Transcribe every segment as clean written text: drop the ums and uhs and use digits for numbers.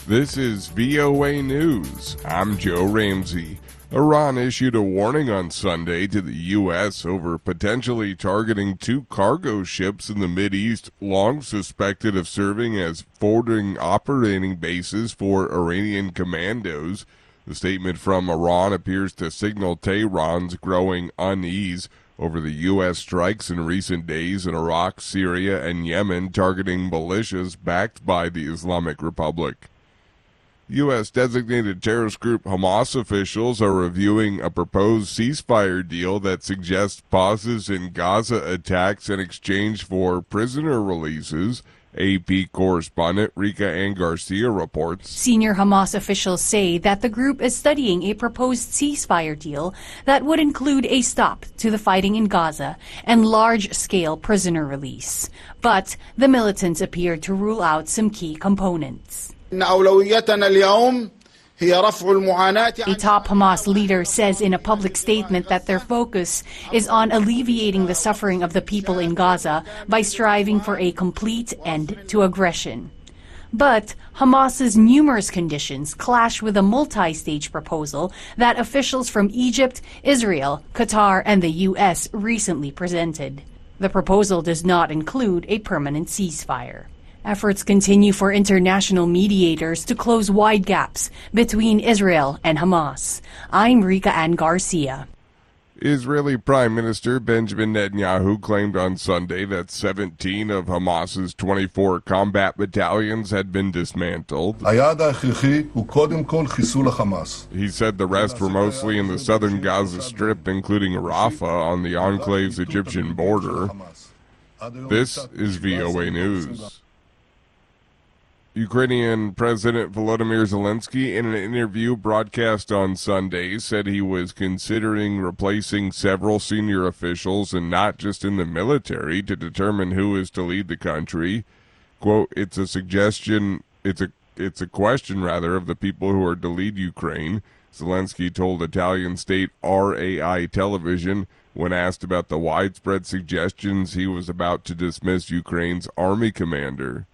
This is VOA News. I'm Joe Ramsey. Iran issued a warning on Sunday to the U.S. over potentially targeting two cargo ships in the Mideast long suspected of serving as forwarding operating bases for Iranian commandos. The statement from Iran appears to signal Tehran's growing unease over the U.S. strikes in recent days in Iraq, Syria, and Yemen targeting militias backed by the Islamic Republic. U.S. designated terrorist group Hamas officials are reviewing a proposed ceasefire deal that suggests pauses in Gaza attacks in exchange for prisoner releases. AP correspondent Rika Ann Garcia reports. Senior Hamas officials say that the group is studying a proposed ceasefire deal that would include a stop to the fighting in Gaza and large-scale prisoner release. But the militants appear to rule out some key components. A top Hamas leader says in a public statement that their focus is on alleviating the suffering of the people in Gaza by striving for a complete end to aggression. But Hamas's numerous conditions clash with a multi-stage proposal that officials from Egypt, Israel, Qatar, and the U.S. recently presented. The proposal does not include a permanent ceasefire. Efforts continue for international mediators to close wide gaps between Israel and Hamas. I'm Rika Ann Garcia. Israeli Prime Minister Benjamin Netanyahu claimed on Sunday that 17 of Hamas's 24 combat battalions had been dismantled. He said the rest were mostly in the southern Gaza Strip, including Rafah on the enclave's Egyptian border. This is VOA News. Ukrainian President Volodymyr Zelensky, in an interview broadcast on Sunday, said he was considering replacing several senior officials and not just in the military to determine who is to lead the country. Quote, it's a question of the people who are to lead Ukraine, Zelensky told Italian state RAI television when asked about the widespread suggestions he was about to dismiss Ukraine's army commander.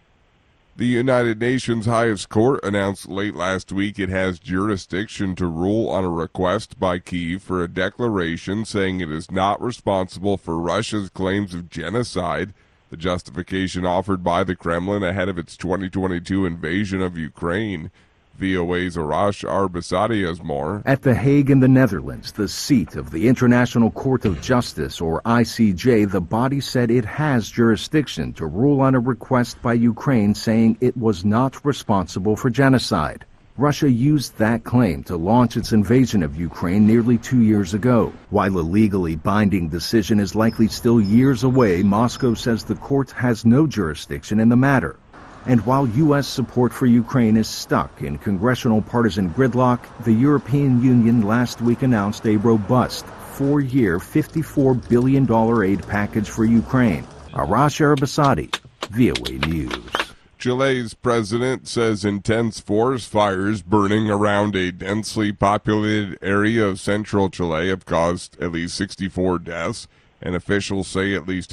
The United Nations highest court announced late last week it has jurisdiction to rule on a request by Kyiv for a declaration saying it is not responsible for Russia's claims of genocide, the justification offered by the Kremlin ahead of its 2022 invasion of Ukraine. VOA's Arash Arbasadi has more. At The Hague in the Netherlands, the seat of the International Court of Justice, or ICJ, the body said it has jurisdiction to rule on a request by Ukraine saying it was not responsible for genocide. Russia used that claim to launch its invasion of Ukraine nearly 2 years ago. While a legally binding decision is likely still years away, Moscow says the court has no jurisdiction in the matter. And while U.S. support for Ukraine is stuck in congressional partisan gridlock, the European Union last week announced a robust 4-year, $54 billion aid package for Ukraine. Arash Arbasadi, VOA News. Chile's president says intense forest fires burning around a densely populated area of central Chile have caused at least 64 deaths, and officials say at least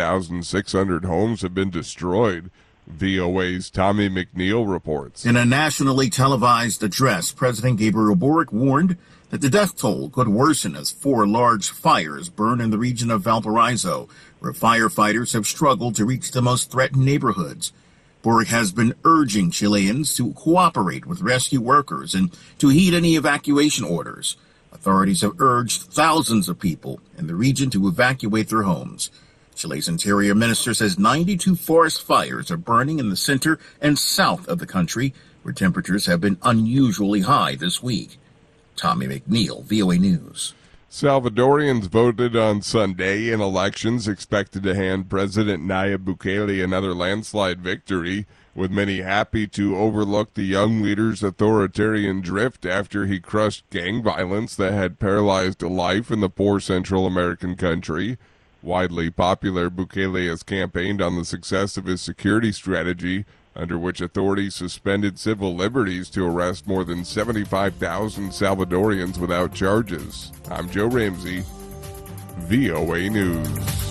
1,600 homes have been destroyed. VOA's Tommy McNeil reports. In a nationally televised address, President Gabriel Boric warned that the death toll could worsen as 4 large fires burn in the region of Valparaiso, where firefighters have struggled to reach the most threatened neighborhoods. Boric has been urging Chileans to cooperate with rescue workers and to heed any evacuation orders. Authorities have urged thousands of people in the region to evacuate their homes. Chile's interior minister says 92 forest fires are burning in the center and south of the country, where temperatures have been unusually high this week. Tommy McNeil, VOA News. Salvadorians voted on Sunday in elections expected to hand President Nayib Bukele another landslide victory, with many happy to overlook the young leader's authoritarian drift after he crushed gang violence that had paralyzed life in the poor Central American country. Widely popular, Bukele has campaigned on the success of his security strategy, under which authorities suspended civil liberties to arrest more than 75,000 Salvadorians without charges. I'm Joe Ramsey, VOA News.